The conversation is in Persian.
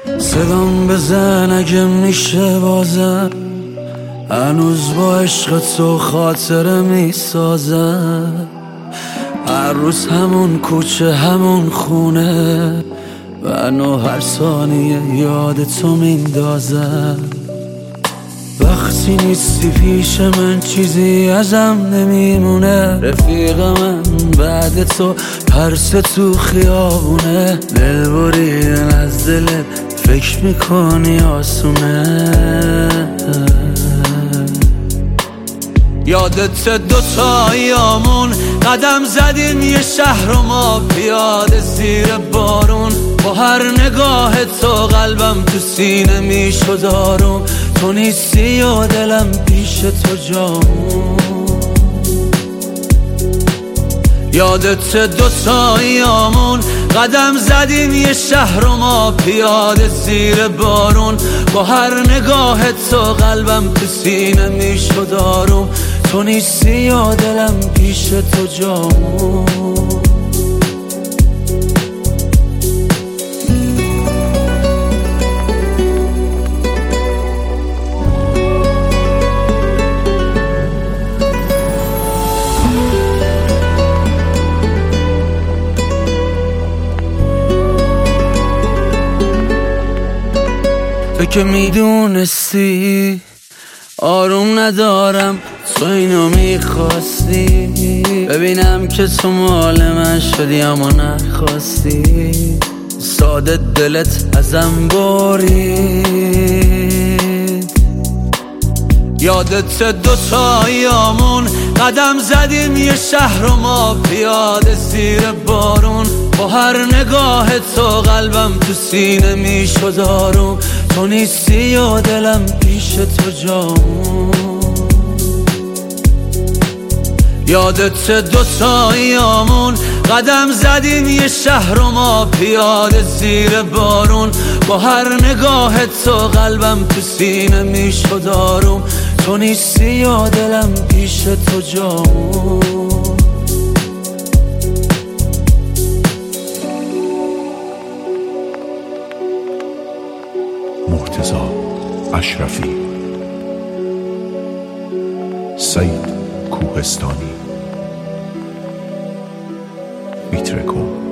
صدام بزن اگه میشه بازم، هنوز با عشق تو خاطره میسازم. هر روز همون کوچه همون خونه، منو هر ثانیه یاد تو میندازم. وقتی نیستی پیش من چیزی ازم نمیمونه، رفیق من بعد تو ترس تو خیابونه. دل بریدن از دلت فکر میکنی آسونه؟ یادت دوتا ایامون قدم زدیم یه شهر و ما پیاده زیر بارون. با هر نگاه تو قلبم تو سینه میشد آروم. تو نیستی و دلم پیش تو جامون. یادت دوتا ایامون قدم زدیم یه شهر و ما پیاده زیر بارون. با هر نگاه تو قلبم تو سینه میشد آروم. تو نیستی و دلم پیش تو جامون. تو که میدونستی آروم ندارم، تو اینو میخواستی ببینم که تو مال من شدی اما نخواستی. ساده دلت ازم برید. یادت دوتا ایامون قدم زدیم یه شهر و ما پیاده زیر بارون. با هر نگاه تو قلبم تو سینه میشد آروم. تو نیستی و دلم پیش تو جامون. یادت دوتا ایامون قدم زدیم یه شهر و ما پیاده زیر بارون. با هر نگاه تو قلبم تو سینه میشد آروم. تو نیستی و دلم پیش تو جامون. مرتضی اشرفی، سعید کوهستانی، میترکو.